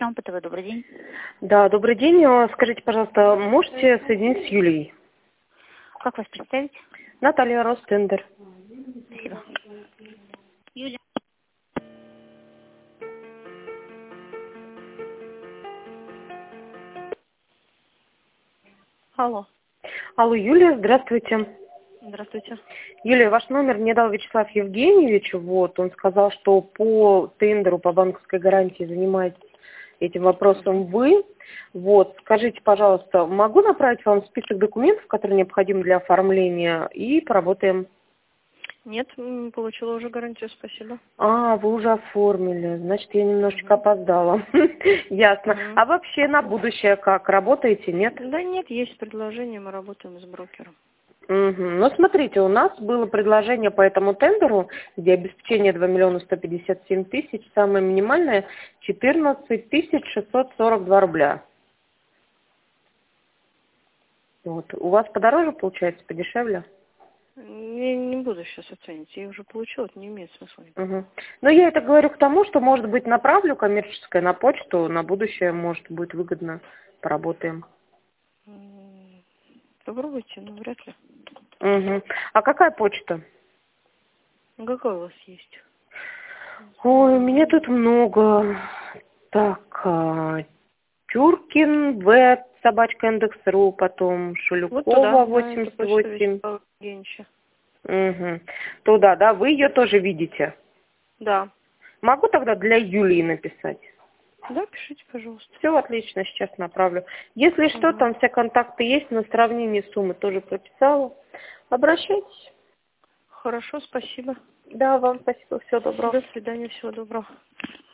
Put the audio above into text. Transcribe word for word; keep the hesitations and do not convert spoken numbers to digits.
Там ПТВ, добрый день. Да, добрый день. Э, Скажите, пожалуйста, можете соединить с Юлией? Как вас представить? Наталья Ростендер. Спасибо. Юля. Алло. Алло, Юлия, здравствуйте. Здравствуйте. Юлия, ваш номер мне дал Вячеслав Евгеньевич. Вот, он сказал, что по тендеру, по банковской гарантии занимаетесь этим вопросом вы. Вот, скажите, пожалуйста, могу направить вам список документов, которые необходимы для оформления, и поработаем? Нет, м, получила уже гарантию, спасибо. А, вы уже оформили. Значит, я немножечко Мгм. опоздала. Ясно. Мгм. А вообще на будущее как? Работаете, нет? Да нет, есть предложение, мы работаем с брокером. Угу. Ну, смотрите, у нас было предложение по этому тендеру, где обеспечение два миллиона сто пятьдесят семь тысяч, самое минимальное четырнадцать тысяч шестьсот сорок два рубля. Вот. У вас подороже получается, подешевле? Я не буду сейчас оценить, я уже получила, это не имеет смысла. Угу. Но я это говорю к тому, что, может быть, направлю коммерческое на почту, на будущее, может, будет выгодно, поработаем. М, Попробуйте, но вряд ли. Угу. А какая почта? Ну, какой у вас есть? Ой, у меня тут много. Так, а, Тюркин, В, собачка индекс.ру, потом Вот туда, Шулюкова, на эту восемьдесят почту восемь. Вячеслава Евгеньевича. Угу. Туда, да, вы ее тоже видите. Да. Могу тогда для Юлии написать? Да, пишите, пожалуйста. Все отлично, сейчас направлю. Если что, Угу. там все контакты есть, на сравнение суммы тоже прописала. Обращайтесь. Хорошо, спасибо. Да, вам спасибо, всего доброго. До свидания, всего доброго.